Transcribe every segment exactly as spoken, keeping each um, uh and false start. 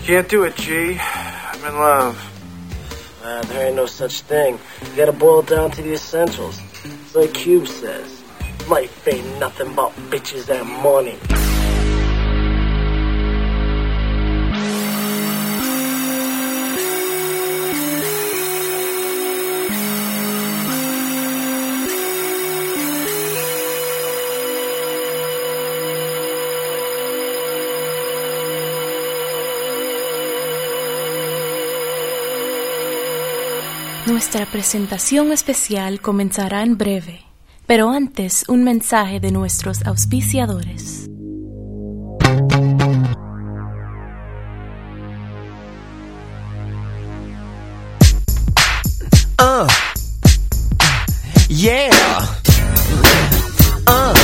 Can't do it, G. I'm in love. Uh, there ain't no such thing. You gotta boil it down to the essentials. It's like Cube says. Life ain't nothing but bitches and money. Nuestra presentación especial comenzará en breve, pero antes un mensaje de nuestros auspiciadores. Uh, yeah. Uh.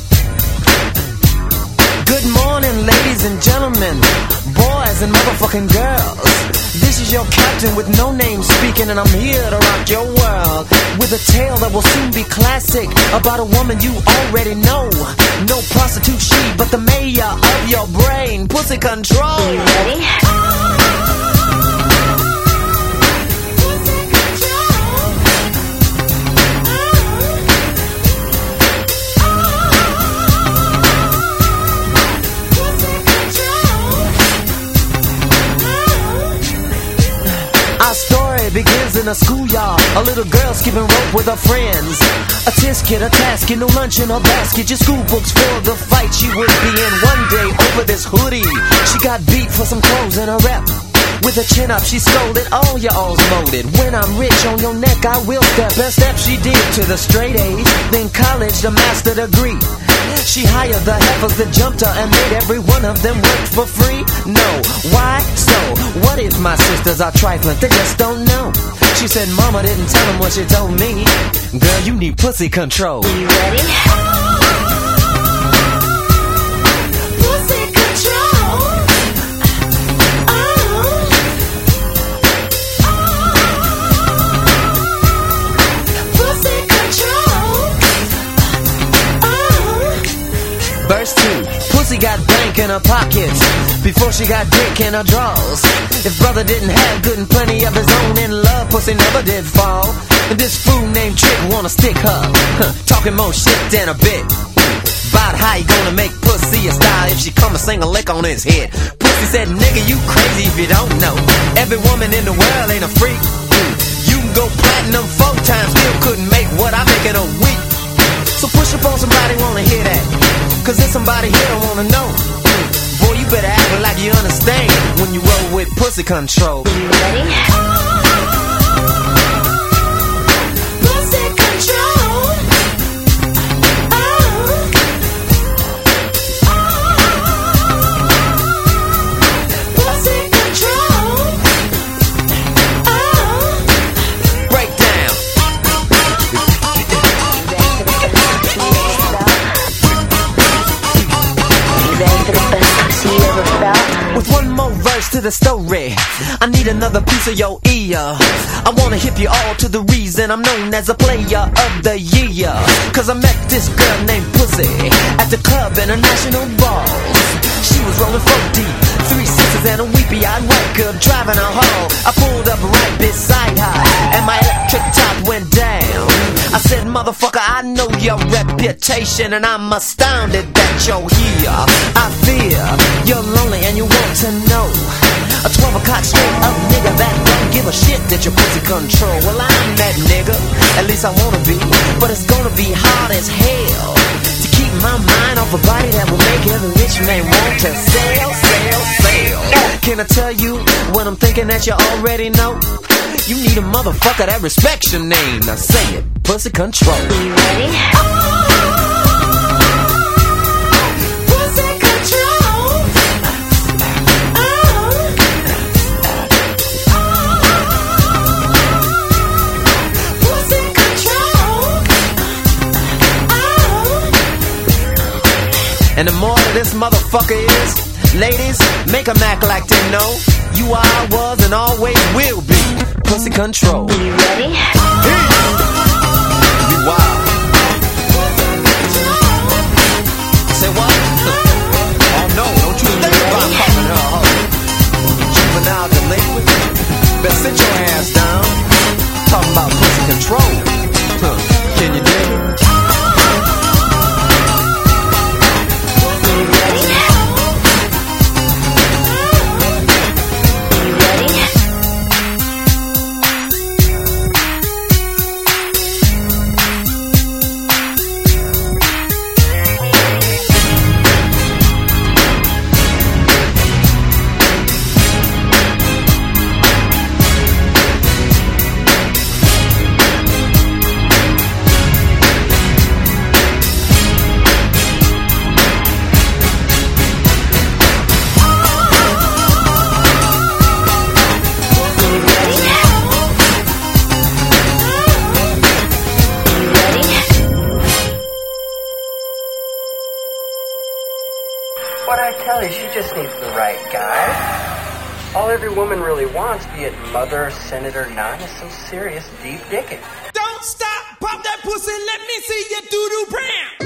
Good morning, ladies and gentlemen, boys and motherfucking girls. This is your captain with no name speaking, and I'm here to rock your world with a tale that will soon be classic about a woman you already know. No prostitute she, but the mayor of your brain. Pussy control. You ready? Our story begins in a schoolyard. A little girl skipping rope with her friends. A test kid, a task, no lunch in her basket. Your school books for the fight she would be in one day over this hoodie. She got beat for some clothes and a rep. With her chin up, she scolded, all your alls molded. When I'm rich on your neck, I will step. Best step she did to the straight A's. Then college, the master degree. She hired the heifers that jumped her and made every one of them work for free. No, why? So, what if my sisters are trifling? They just don't know. She said mama didn't tell them what she told me. Girl, you need pussy control. You ready? Pussy control. Oh. Pussy control. Oh. Verse two. Pussy got bank in her pockets before she got dick in her drawers. If brother didn't have good and plenty of his own in love, pussy never did fall. And this fool named Trick wanna stick her, huh, talking more shit than a bit about how you gonna make pussy a style if she come and sing a lick on his head. Pussy said, nigga, you crazy if you don't know. Every woman in the world ain't a freak. You can go platinum four times, still couldn't make what I make in a week. So push up on somebody, wanna hear that, cause there's somebody here that wanna know. Boy, you better act like you understand when you roll with pussy control. You ready? Pussy control. Oh. Pussy control. Oh. Break down. With one more verse to the story, I need another piece of your ear. I wanna hip you all to the reason I'm known as a player of the year. Cause I met this girl named Pussy at the club international balls. She was rolling four deep, three sisters and a weepy-eyed white girl driving her home. I pulled up right beside her and my electric top went down. I said, motherfucker, I know your reputation and I'm astounded that you're here. I fear you're lonely and you want to know a twelve o'clock straight up nigga that don't give a shit that your pussy control. Well, I'm that nigga, at least I wanna be, but it's gonna be hard as hell to keep my mind off a body that will make every rich man want to sell, sell, sell. Can I tell you what I'm thinking that you already know? You need a motherfucker that respects your name. Now say it, pussy control. You ready? Pussy control. Oh. Pussy control. Oh. And the more that this motherfucker is, ladies, make them act like they know you are, was, and always will be pussy control. You ready? You wild. Say what? Oh no, don't you think about popping her hoe. ain't the right guy. All every woman really wants, be it mother, senator, non, is some serious deep dicking. Don't stop, pop that pussy, let me see your doo-doo brown.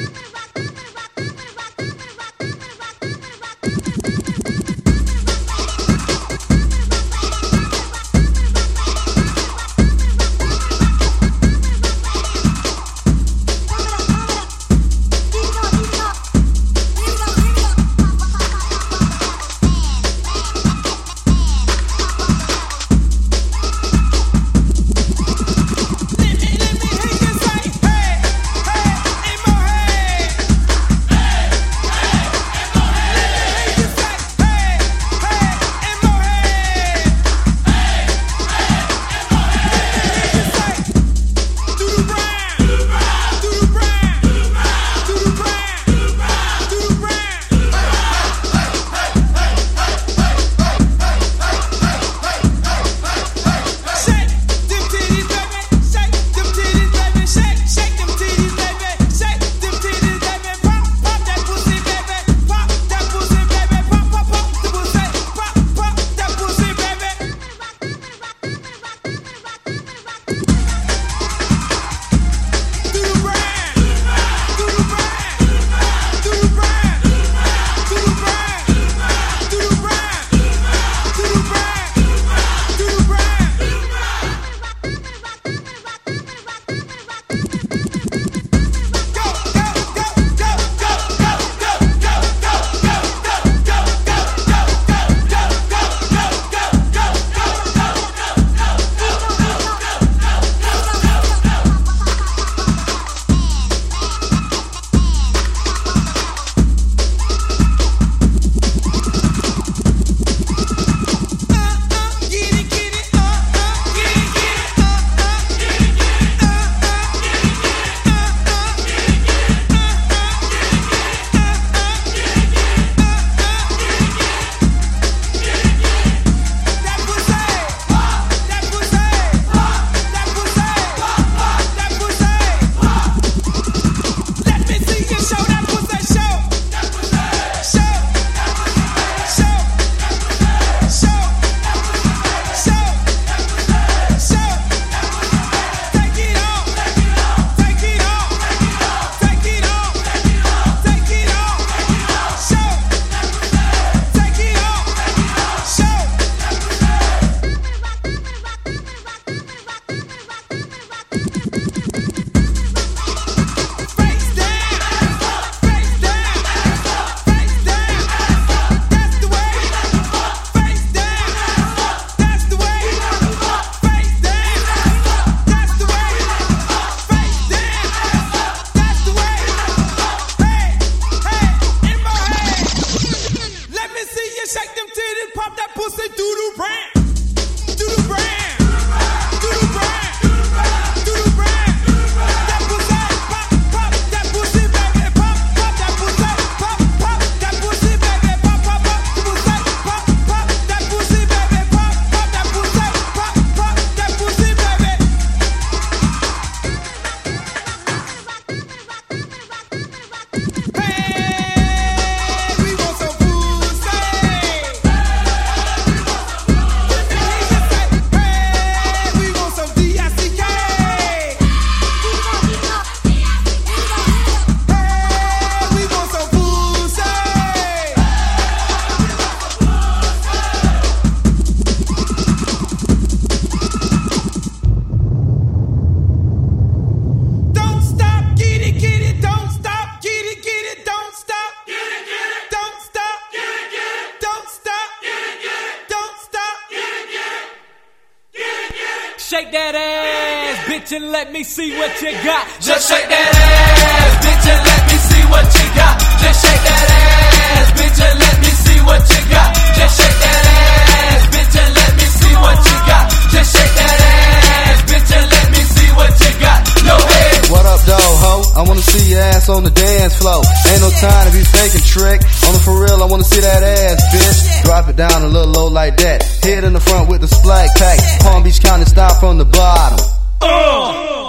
shake that ass, bitch, and let me see what you got. Just shake that ass, bitch, and let me see what you got. Just shake that ass, bitch, and let me see what you got. Just shake that ass, bitch, and let me see what you got. Just shake that ass, bitch, and let me see what you got. No way. What up, dog, ho? I wanna see your ass on the dance floor. Ain't no time to be faking trick. On the for real, I wanna see that ass, bitch. Drop it down a little low like that. Head in the front with the splat pack. Palm Beach County style from the bottom. Uh,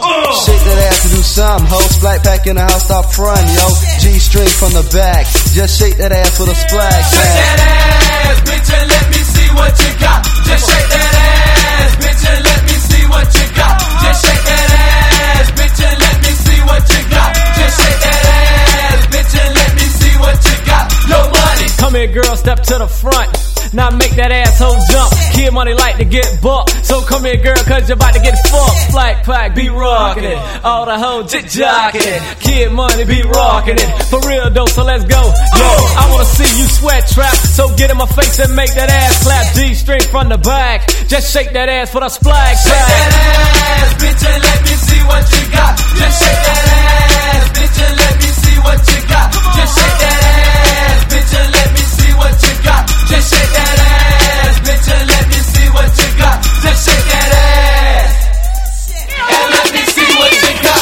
Shake that ass and do some, ho. Splat pack in the house, stop front, yo. G-string from the back. Just shake that ass with a splag. Shake that ass, bitch, and let me see what you got. Just shake that ass, bitch, and let me see what you got. Just shake that ass, bitch, and let me see what you got. Just shake that ass, bitch, and let me see what you got. No money. Come here, girl, step to the front. Now make that asshole jump. Kid money like to get bucked. So come here, girl, cause you're about to get fucked. Flag, flag, be rockin' it. All the hoes jit jockin' it. Kid money be rockin' it. For real though, so let's go. Yo, I wanna see you sweat trap. So get in my face and make that ass clap. G-string from the back. Just shake that ass for the splag. Shake that ass, bitch, and let me see what you got. Just shake that ass, bitch, and let me see what you got. Just shake that ass, bitch, and let me see what you got. Just shake that ass, bitch, and let me see what you got. Just shake that ass, and let me see what you got.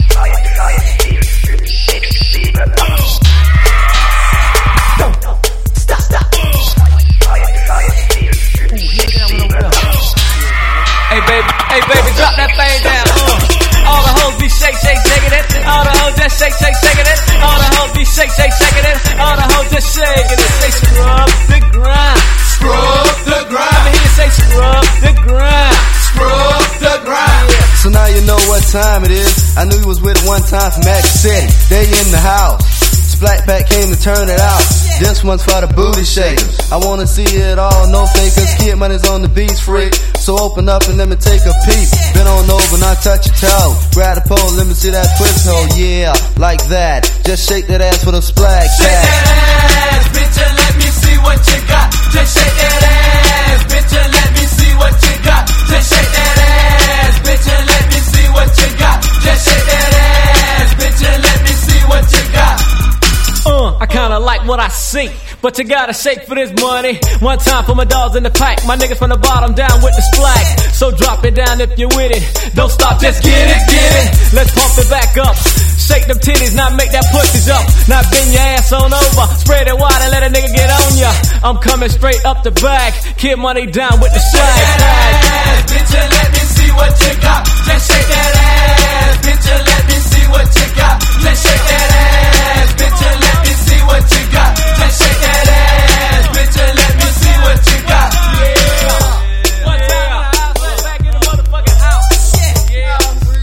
Stop, stop. Hey baby, hey baby, drop that thing down. Uh. All the hoes be shake, shake, shaking it. All the hoes just shake, shake, shaking it. All the hoes be shake, shake, shaking it. All the hoes just shaking it. Say scrub the grind. Scrub the grind. Let me hear you say scrub the grind. Scrub the grind. So now you know what time it is. I knew you was with it one time from Magic City. They in the house. Splat Pack came to turn it out. This one's for the booty shakers. I wanna see it all, no fakers. Kid money's on the beats, freak. So open up and let me take a peek. Bend on over, not touch your toe. Grab the pole, let me see that twist hole. Yeah, like that. Just shake that ass with a splag. Shake that ass, bitch, and let me see what you got. Just shake that ass, bitch, and let me see what you got. Just shake that ass, bitch, and let me see what you got. Just shake that ass, bitch, and let me see what you got. Uh, I kinda like what I see, but you gotta shake for this money. One time for my dogs in the pack, my niggas from the bottom down with the splag. So drop it down if you're with it. Don't stop, just get it, get it. Let's pump it back up. Shake them titties, now make that pussy jump. Now bend your ass on over, spread it wide and let a nigga get on ya. I'm coming straight up the back, Kid Money down with the swag. Shake that ass, bitch, and let me see what you got. Just shake that ass, bitch, and let me see what you got. Just shake that ass, bitch, and let me see what you got. Just shake that ass, bitch, and let me see what you got. Yeah. One time, back in the motherfucking house. Yeah.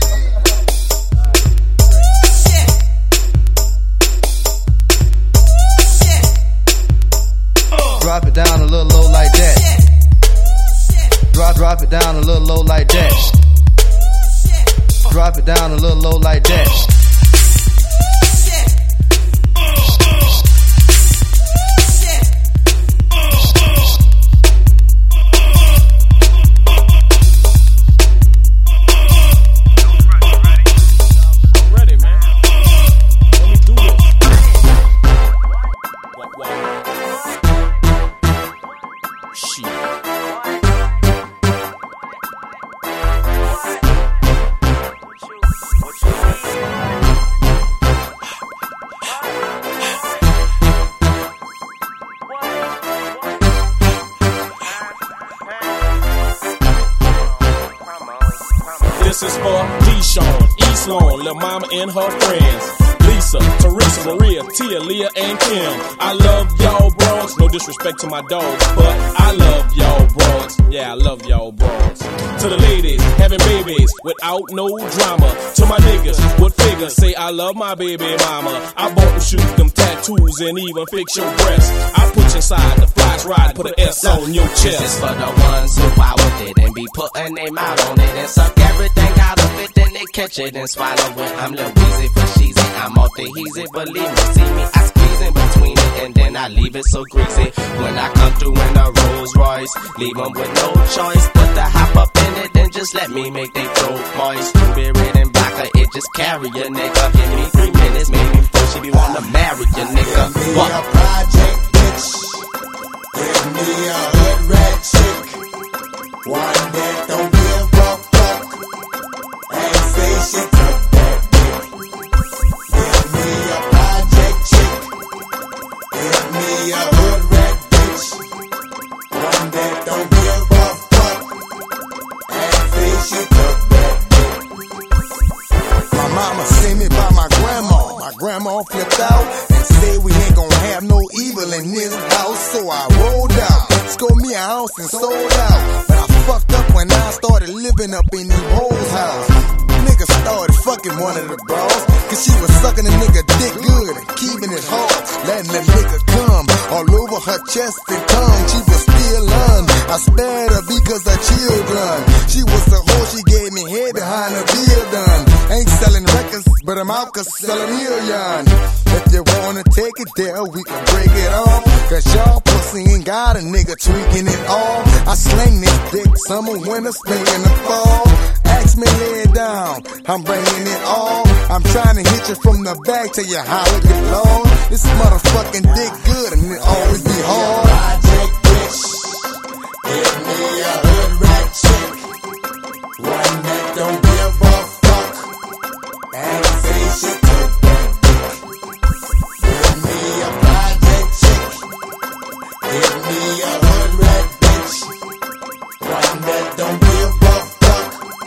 Drop it down a little low like that. Drop, drop it down a little low like that. Drop it down a little low like that. This is for Deshawn, East Lawn, Lil' Mama and her friends. Lisa, Teresa, Maria, Tia, Leah, and Kim. I love y'all bros. No disrespect to my dogs, but I love y'all bros. Yeah, I love y'all bros. To the ladies having babies without no drama. To my niggas with figures, say I love my baby mama. I bought them shoes, them tattoos, and even fix your breasts. I put you inside the flies ride, put an S on your chest. This is for the ones who out with it and be putting their mouth on it and suck everything out of it, then they catch it and swallow it. I'm Lil Weezy for Sheezy, I'm off the heezy, believe me. See me, I squeeze in between it and then I leave it so greasy. When I come through in a Rolls Royce, leave them with no choice but to hop up in it and just let me make they throat moist. Blueberry and vodka, it just carry a nigga. Give me three minutes, maybe before she be wanna marry a nigga. Give me a project bitch, give me a hood rat chick, one that don't give a fuck and say she took that dick. Give me a project chick, give me a hood rat bitch, one that don't give a fuck and say she took that dick. sold out. But I fucked up when I started living up in these hoes' house. Nigga started fucking one of the bras, cause she was sucking a nigga dick good and keeping it hard. Letting the nigga come all over her chest and tongue. She was still on. I spared her because of children. She was the hoe, she gave me head behind her bill done. Ain't selling records, but I'm out cause selling million. If you wanna take it there, we can break it off. Cause y'all pussy ain't got a nigga tweaking it all. I sling this dick summer, winter, spring, and the fall. Ask me, lay it down, I'm bringing it all. I'm trying to hit you from the back till you holler get long. This motherfucking dick good and it always be hard. Project bitch, give me a hood rat chick, one that don't give a fuck and say shit to that dick. Give me a project chick, give me a hood rat bitch, one that don't give a fuck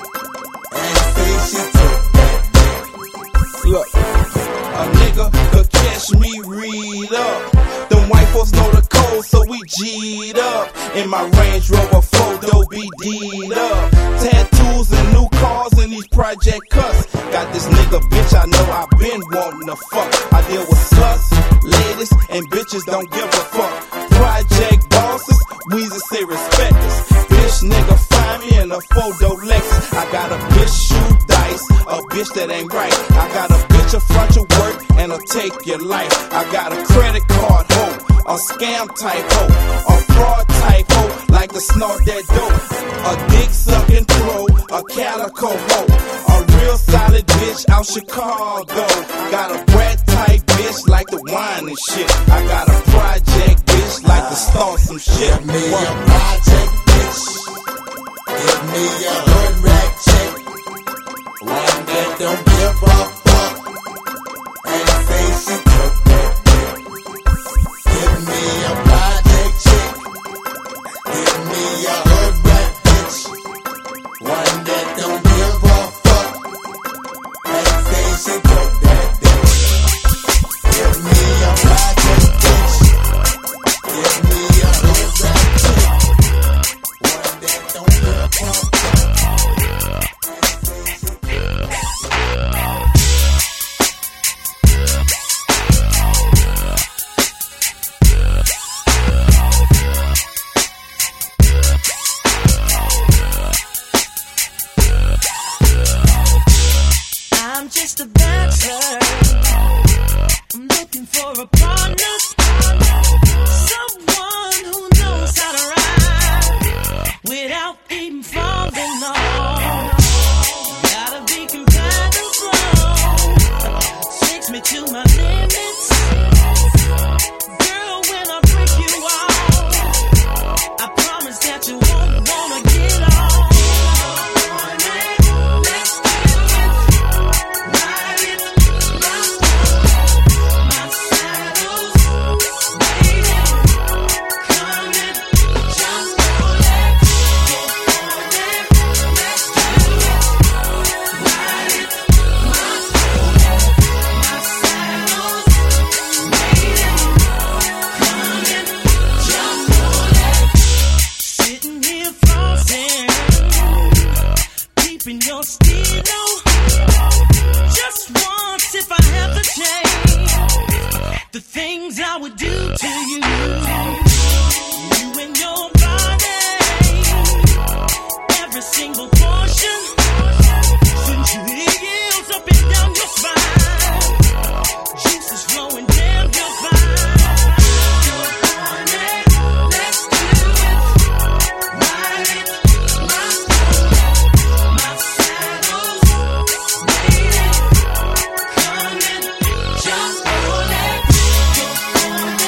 and say shit to that dick. Look, a nigga could catch me read up. Them white folks know the code, so we G'd up. In my Range Rover photo be D'd up. Tattoos and new cars in these project cuts. Got this nigga bitch I know I been wanting to fuck. I deal with sluts, ladies, and bitches don't give a fuck. Project bosses, Weezy say respect us. Bitch nigga find me in a photo Lexus. I got a bitch shoot dice, a bitch that ain't right. I got a bitch a front your work and a take your life. I got a credit card hoe, a scam type hoe, a fraud type hoe, like to snort that dope. A dick sucking pro, a calico hoe, a real solid bitch out Chicago. Got a brat type bitch like the wine and shit. I got a project bitch like to start some shit. Give me a project bitch, give me a hood rat chick, one that don't give a fuck and say shit to that dick. Give me a project chick, give me a hood rat bitch, one that don't give a fuck and say shit to that dick. Give me a project bitch, give me a hood rat chick, one that don't give a fuck. I'm just a bachelor. I'm looking for a partner, someone who knows how to ride without even falling off. Gotta be compatible, takes me to my limits. Girl, when I break you off, I promise that you won't wanna get off. Your stilo, just once if I have the chance, the things I would do to you, you and your body, every single portion, since you heels up and down your spine, juices flowing down your spine. Let's do it, ride it, my Just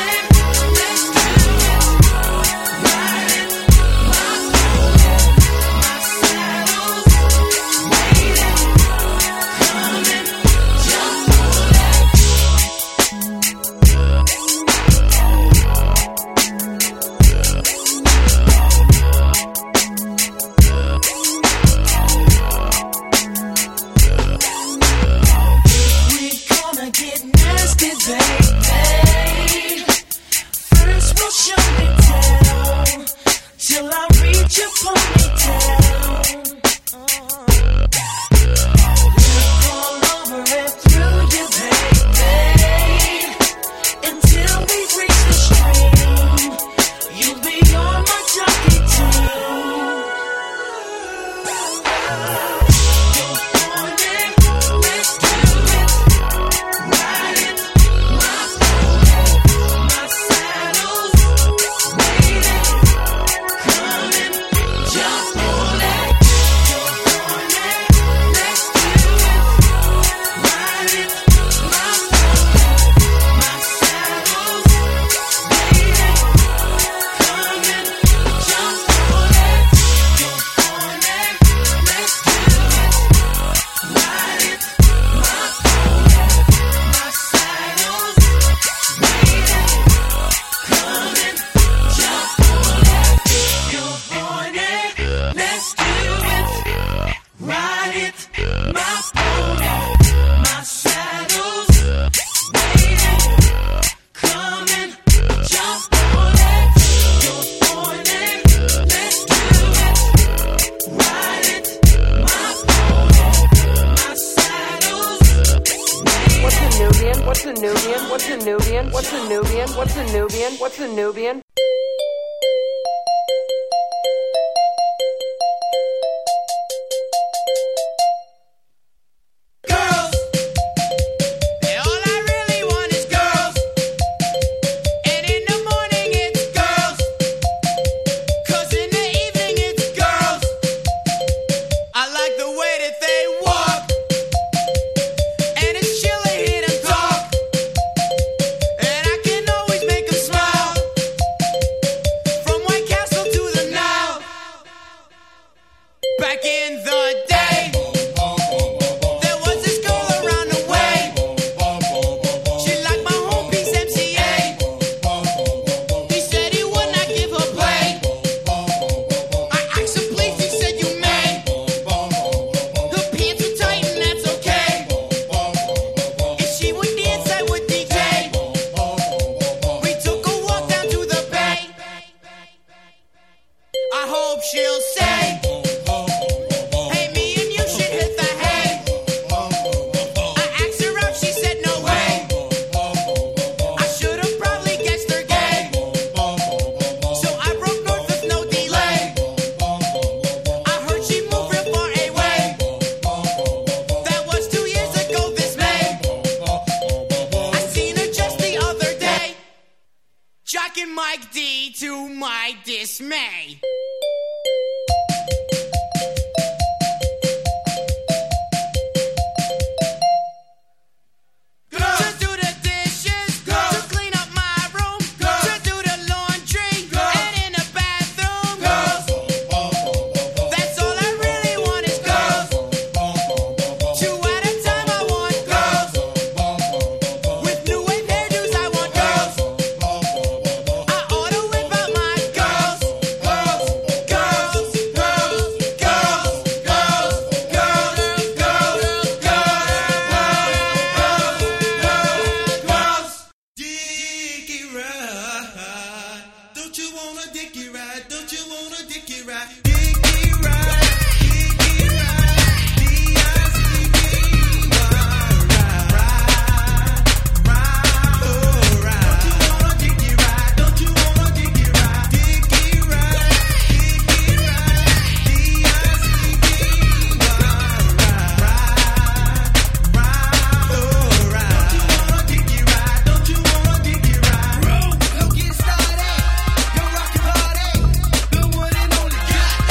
Go rock your body, the one and only God.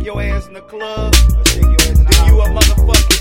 shake your ass in the club, or shake your ass in the then house. You a motherfucking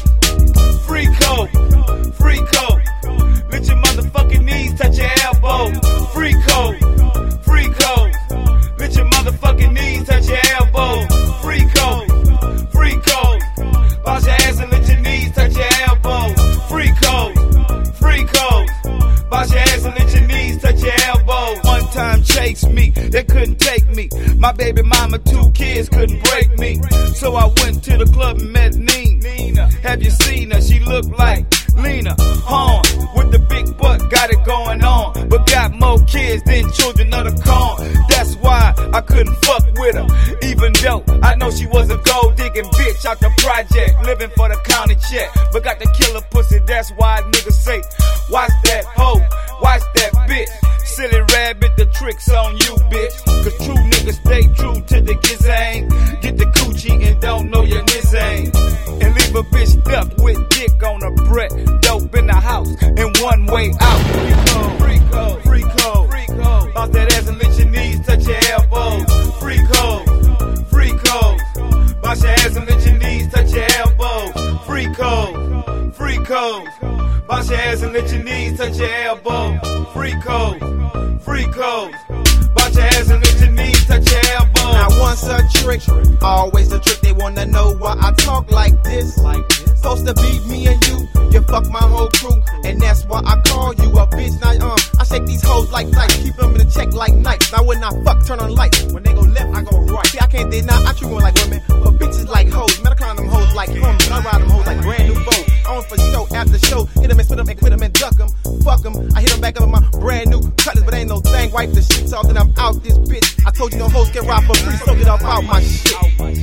freako, freako. Let your motherfucking knees touch your elbow. Freako, freako. Let your motherfucking knees touch your elbow. Freako, freako. Bounce your ass and let your knees touch your elbow. Freako, freako. Bounce your ass and let your knees touch your elbow. One time chased me, they couldn't take me. My baby mama, two kids couldn't break me. So I went to the club and met Nina. Have you seen her? She looked like Lena Horne with the big butt, got it going on, but got more kids than children of the corn. That's why I couldn't fuck with her, even though I know she was a gold digging bitch out the project, living for the county check, but got the killer pussy. That's why niggas say, watch that hoe, watch that bitch. Silly rabbit, the trick's on you, bitch. Cause true niggas stay true to the gizzang. Get the coochie and don't know your nizzang. And leave a bitch stuck with dick on her breath. Dope in the house and one way out. Freako, freako, freako, freako. Bounce that ass and let your knees touch your elbows. Freako, freako. Bounce your ass and let your knees touch your elbows. Freako, freako. Bounce your ass and let your knees touch your elbow. Freako, freako. Bounce your ass and let your knees touch your elbow. Now once a trick, always a trick. They wanna know why I talk like this. Like this. Supposed to be me and you, you fuck my whole crew, and that's why I call you a bitch. Now um, I shake these hoes like dice, keep them in the check like nights. Now when I fuck, turn on lights. When they go left, I go right. See, I can't deny I treat women like women, but bitches like hoes. Man, I climb them hoes like homies, and I ride them hoes like brand new boats. On for show after show, hit them and spit them and quit them and duck them. Fuck them, I hit them back up in my brand new cutlass, but ain't no thing. Wipe the sheets off, then I'm out this bitch. I told you no hoes can ride for free, so get off out my shit.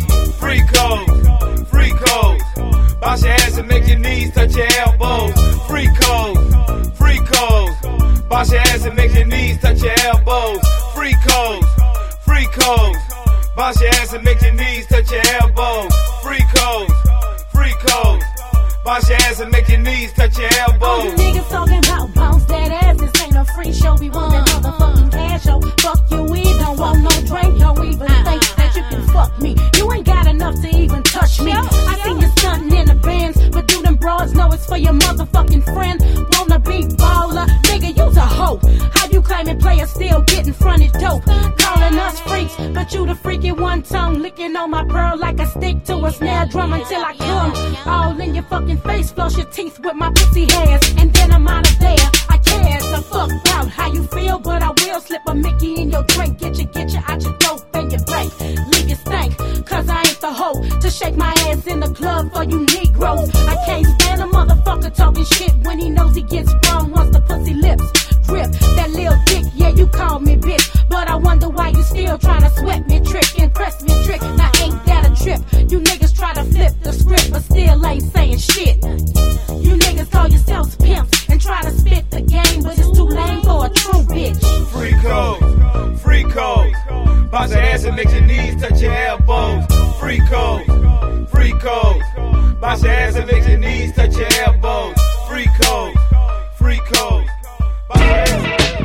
Freako, freako. Bounce your ass and make your knees touch your elbows. Freako, freako. Bounce your ass and make your knees touch your elbows. Freako, freako. Bounce your ass and make your knees touch your elbows. Freako, freako. Bounce your ass and make your knees touch your elbows. All you niggas talking about bounce that ass. This ain't a free show. We want that motherfucking cash show. Fuck you, we don't want no drink. Don't even think that you can fuck me. You ain't got enough to even touch me. I seen you stunting in the bands, but do them broads know it's for your motherfucking friend? Wanna be baller? Nigga, you's a hoe. How you claiming players still getting fronted dope? Calling us freaks, but you the freaky one tongue licking on my pearl like a stick to a snare drum until I come all in your fucking face, flush your teeth with my pussy hairs, and then I'm out of there. I care so fuck about how you feel, but I will slip a Mickey in your drink, get you, get you out your dope and your bank. Leave you stank, cause I ain't the hoe to shake my ass in the club for you Negroes. I can't stand a motherfucker talking shit when he knows he gets sprung once the pussy lips grip. That little dick, yeah, you call me bitch, but I wonder why you still trying to sweat me, trick, impress me, trick. Now ain't that a trip? You niggas try to flip the script, but still ain't saying shit. You niggas call yourselves pimps and try to spit the game, but it's too lame for a true bitch. Freako, freako. Bounce your ass and make your knees touch your elbows. Freako, freako. Bounce your ass and make your knees touch your elbows. Freako, freako. Bounce your ass.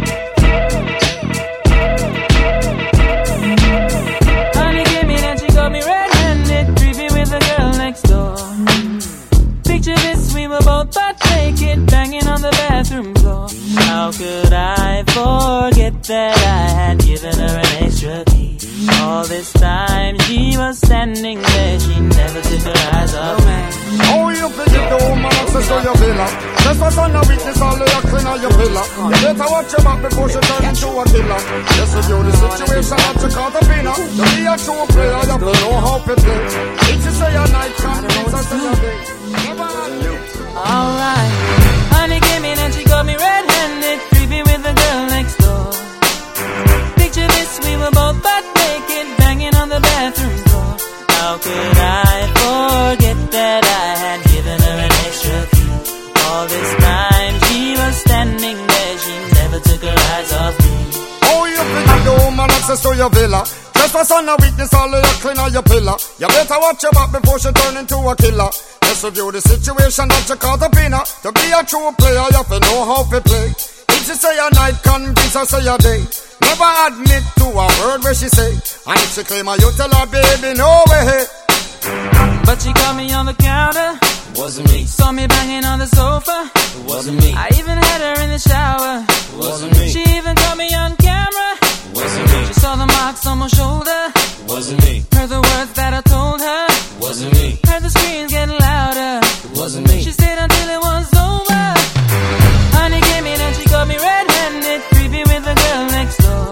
Honey came in and she got me red-handed, creepy with the girl next door. Picture this, we were both butt naked, banging on the bathroom floor. How could I forget that I had given her an extra key? All this time she was standing there, she never took her eyes off me. How you forget the woman access to your villa? Just what's on the weakness, all the clean on your pillar. You better watch your back before she turn into a killer. Just review the situation that you call the winner. To be a true player, you have to know how to play. If you say your night come, it's a say your day. Alright, honey came in and she got me red-handed, creepy with the girl next door. Picture this, we were both butt naked, banging on the bathroom floor. How could I forget that I had given her an extra key? All this time she was standing there, she never took her eyes off me. Oh, you forget the woman access to your villa? Just what's on the weakness, all of your clean on your pillar. You better watch your back before she turn into a killer. Just review the situation that you call the winner. To be a true player, you have to know how to play. If she say a night, convince her say a day. Never admit to a word where she say. And if she claim her, you tell her, baby, no way. me banging on the sofa. It wasn't me. I even had her in the shower. It wasn't me. She even caught me on camera. It wasn't me. She saw the marks on my shoulder. It wasn't me. Heard the words that I told her. It wasn't me. Heard the screams getting louder. It wasn't me. She stayed until it was over. Honey came in and she got me red-handed, creepy with the girl next door.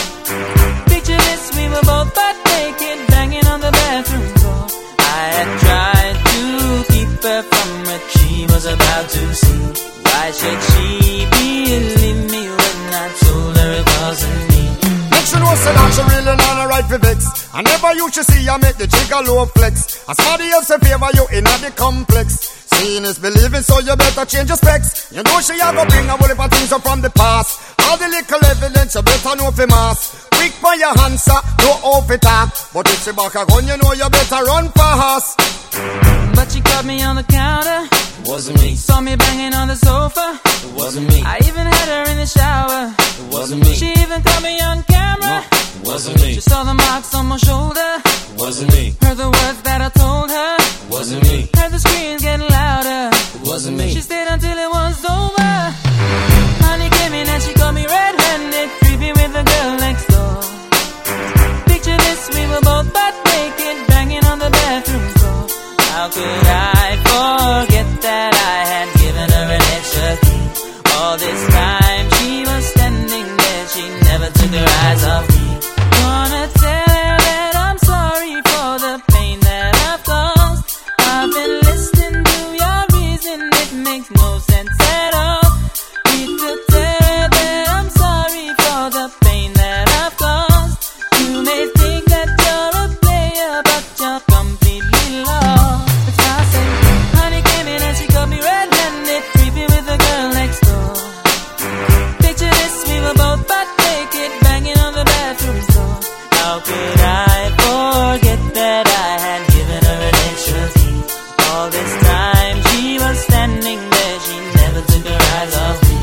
Picture this, we were both butt naked, banging on the bathroom door. I had tried to keep her from what she was about to see. Why should she believe me when I told her it wasn't me? Make sure no say that she really not a right for vex. I never used to see I make the jigger low flex. As somebody else in favor you in the complex. Seeing is believing, so you better change your specs. You know she a go bring a whole heap of things up from the past. All the little evidence you better know for mass. Quick for your answer, no off it up. But if she back a gun, you know you better run fast. But she caught me on the counter. It wasn't me. Saw me banging on the sofa. It wasn't me. I even had her in the shower. It wasn't me. She even caught me on camera. It wasn't me. She saw the marks on my shoulder. It wasn't me. Heard the words that I told her. It wasn't me. Heard the screams getting louder. It wasn't me. She stayed until it was over. Honey came in and she caught me red-handed, creepy with the girl next door. Picture this, we were both butt naked, banging on the bathroom floor. How could I forget that I had given her an extra key? All this time she was standing there, she never took her eyes off me. Gonna tell her that I'm sorry for the pain that I've caused. I've been listening to your reason, it makes no sense at all. Need to tell her that I'm sorry for the pain that I've caused. You may think that you're a player, but you're completely lost. That's why I say, honey came in and she got me red-handed, creepy with the girl next door. Picture this, we were both butt naked, banging on the bathroom door. How could I forget that I had given her an extra key? All this time she was standing there, she never took her eyes off me.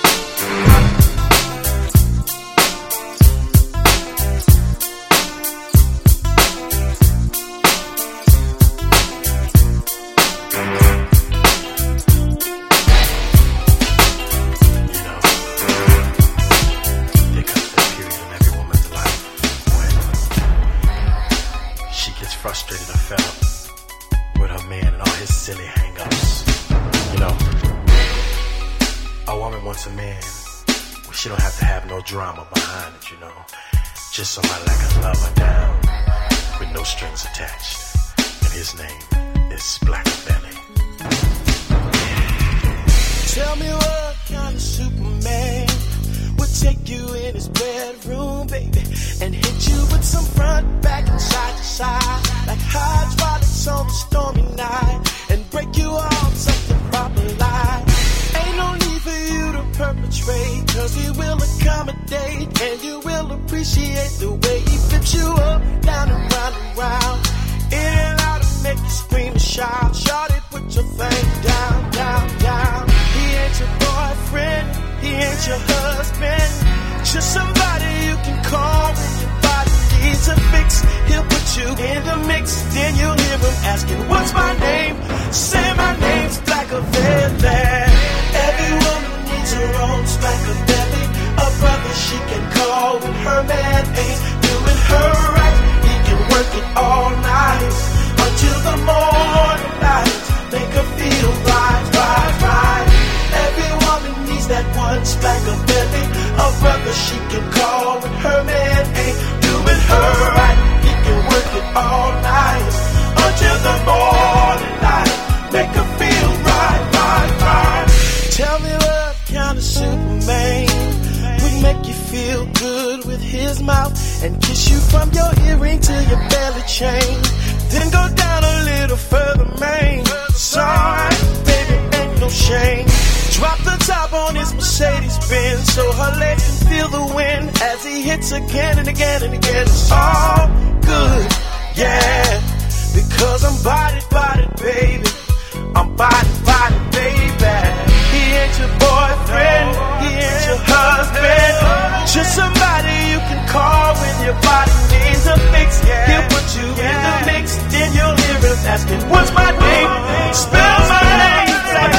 Frustrated or fed up with her man and all his silly hang-ups. You know, a woman wants a man where she don't have to have no drama behind it, you know. Just somebody like a lover down with no strings attached. And his name is Blackbelly. Tell me what kind of Superman would take you in his bedroom, baby, and hit you with some front, back, and side to side, like hydraulics on a stormy night, and break you off something proper like. Ain't no need for you to perpetrate, cause he will accommodate, and you will appreciate the way he flips you up, down and round and round, in and out and make you scream and shout. Shawty, put your thing down, down, down. He ain't your boyfriend, he ain't your husband, just somebody you can call when your body needs a fix. He'll put you in the mix, then you'll hear him asking, what's my name? Say my name's Blackbelly. Every woman needs her own Blackbelly, a brother she can call when her man ain't doing her right. He can work it all night until the morning light, make her feel right, right, right. Every woman needs that one Blackbelly, a brother she can call when her man ain't doing her right. He can work it all night until the morning light, make her feel right, right, right. Tell me what kind of Superman would make you feel good with his mouth and kiss you from your earring to your belly chain, then go down a little further, man. It's alright, baby, ain't no shame. Drop the top on his Mercedes Benz so her legs can feel the wind as he hits again and again and again. It's all good, yeah, because I'm body, body, baby. I'm body, body, baby. He ain't your boyfriend, he ain't your husband, just somebody you can call when your body needs a fix. He'll put you in the mix, then you'll hear him asking, what's my name? Spell my name.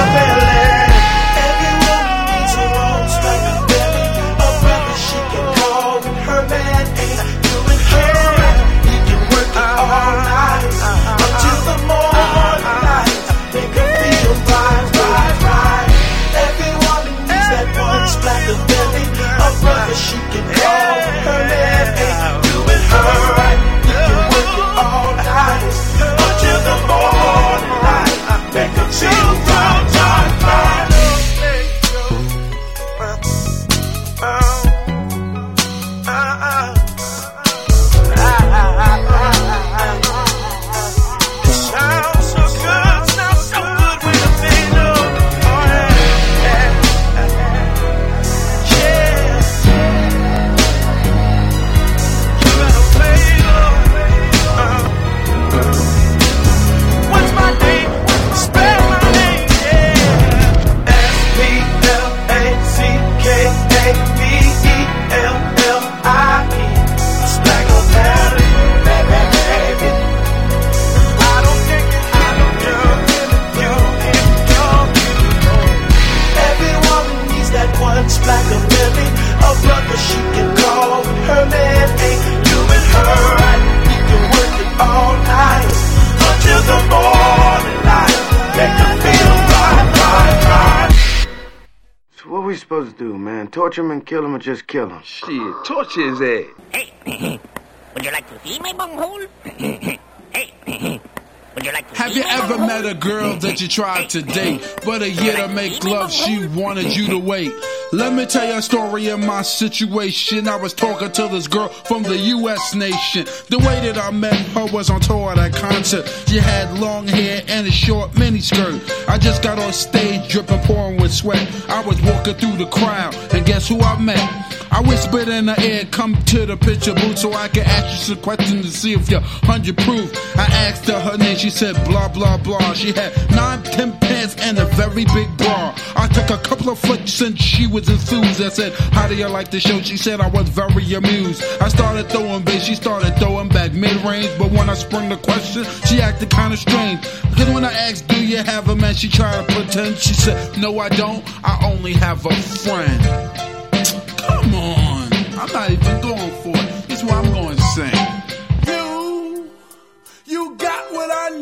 we supposed to do, man? Torture him and kill him or just kill him? Shit, torture his ass. Hey, would you like to see my bunghole? Hey, would you like to Have see you my ever bunghole? met a girl that you tried to date, but a year to make love, she wanted you to wait? Let me tell you a story of my situation. I was talking to this girl from the U S nation. The way that I met her was on tour at a concert. She had long hair and a short miniskirt. I just got on stage dripping, pouring with sweat. I was walking through the crowd, and guess who I met? I whispered in her ear, come to the picture booth so I can ask you some questions to see if you're one hundred proof. I asked her her name, she said blah, blah, blah. She had nine, ten pants and a very big bra. I took a couple of flicks and she was enthused. I said, how do you like the show? She said I was very amused. I started throwing bass, she started throwing back mid-range. But when I sprung the question, she acted kind of strange. Because when I asked, do you have a man? She tried to pretend. She said, no, I don't. I only have a friend. Come on, I'm not even going for it. This is what I'm going to sing. You, you got what I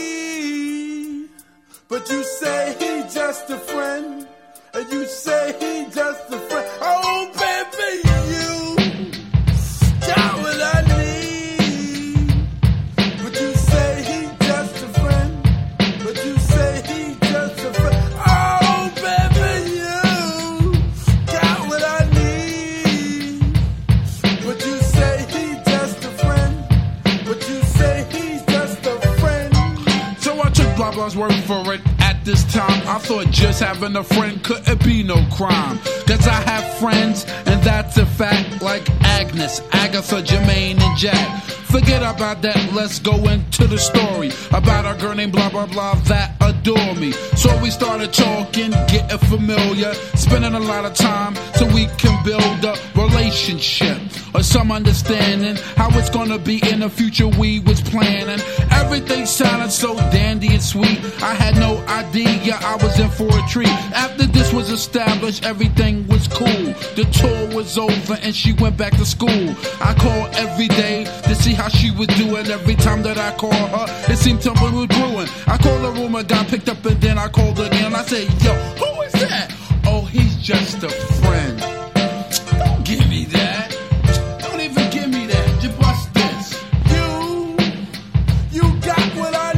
need, but you say he just a friend, and you say he just a friend. Oh, baby, you got what I need, but you say he just a friend, but you say he just a friend. Oh, baby, you got what I need. But you say he's just a friend. But you say he's just a friend. So I took blah blah's word for it. At this time, I thought just having a friend couldn't be no crime. Cause I have friends, and that's a fact. Like Agnes, Agatha, Jermaine, and Jack. Forget about that, let's go into the story about a girl named blah blah blah that adore me. So we started talking, getting familiar, spending a lot of time so we can build a relationship or some understanding how it's gonna be in the future. We was planning, everything sounded so dandy and sweet. I had no idea I was in for a treat. After this was established, everything was cool. The tour was over and she went back to school. I called every day to see how she was doing. Every time that I called her, it seemed something was brewing. I called the room, I got picked up, and then I called her again. I said, yo, who is that? Oh, he's just a friend. Don't give me that. Don't even give me that. Just bust this. You, you got what I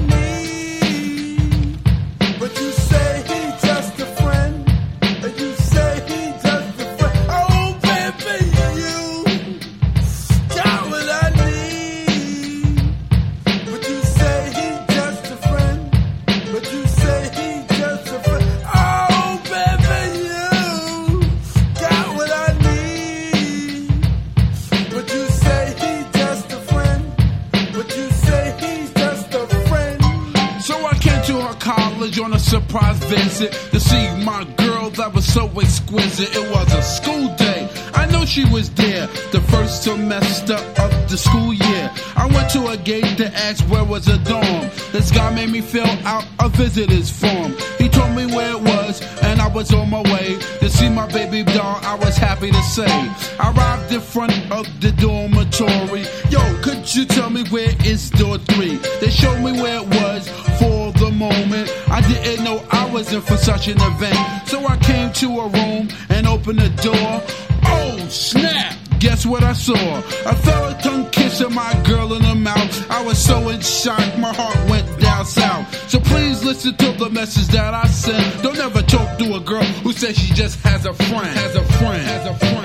need. But you say he's just a friend. And you say he's just a friend. Oh, baby, you got what I need. But you say he's just a friend. But you say he's just a friend. Oh, baby, you got what I need. But you say he's just a friend. But you say he's just a friend. So I came to her college on a surprise visit to see my girl that was so exquisite. It was a school day. I know she was there the first semester of the school year. I went to a gate to ask where was a dorm. This guy made me fill out a visitor's form. He told me where it was, and I was on my way to see my baby doll. I was happy to say. I arrived in front of the dormitory. Yo, could you tell me where is door three? They showed me where it was for the moment. I didn't know I was in for such an event. So I came to a room and opened the door. Oh, snap! Guess what I saw? I felt a tongue kissing my girl in the mouth. I was so in shock, my heart went down south. So please listen to the message that I sent. Don't ever talk to a girl who says she just has a friend. Has a friend. Has a friend.